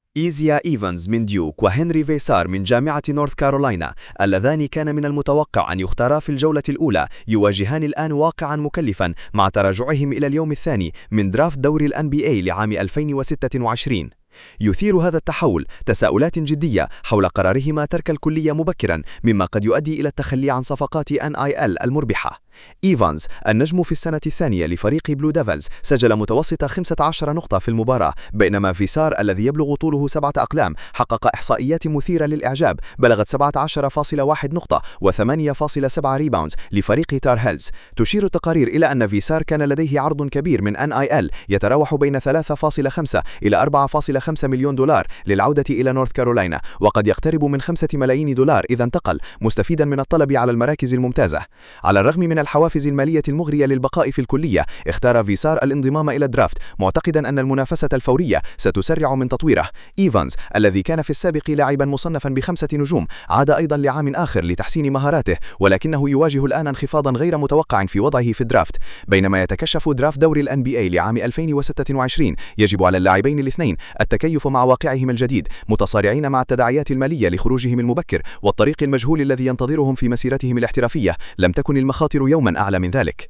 إيزيا إيفانز من ديوك وهنري فيسار من جامعة نورث كارولاينا اللذان كان من المتوقع أن يختارا في الجولة الأولى يواجهان الآن واقعا مكلفا مع تراجعهم إلى اليوم الثاني من درافت دوري NBA لعام 2026. يثير هذا التحول تساؤلات جدية حول قرارهما ترك الكلية مبكرا مما قد يؤدي إلى التخلي عن صفقات NIL المربحة. إيفانز النجم في السنة الثانية لفريق بلو ديفلز سجل متوسط 15 نقطة في المباراة، بينما فيسار الذي يبلغ طوله 7 أقلام حقق إحصائيات مثيرة للإعجاب بلغت 17.1 نقطة و8.7 ريباوندز لفريق تار هيلز. تشير التقارير إلى أن فيسار كان لديه عرض كبير من NIL يتراوح بين 3.5 إلى 4.5 مليون دولار للعودة إلى نورث كارولاينا، وقد يقترب من 5 ملايين دولار إذا انتقل، مستفيدا من الطلب على المراكز الممتازة. على الرغم من الحوافز المالية المغرية للبقاء في الكلية، اختار فيسار الانضمام إلى الدرافت معتقدا أن المنافسة الفورية ستسرع من تطويره. إيفانز الذي كان في السابق لاعبا مصنفا ب5 نجوم عاد أيضا لعام آخر لتحسين مهاراته، ولكنه يواجه الآن انخفاضا غير متوقع في وضعه في الدرافت. بينما يتكشف درافت دوري NBA لعام 2026 يجب على اللاعبين الاثنين التكيف مع واقعهم الجديد، متصارعين مع التداعيات المالية لخروجهم المبكر والطريق المجهول الذي ينتظرهم في مسيرتهم الاحترافية. لم تكن المخاطر يوما أعلى من ذلك.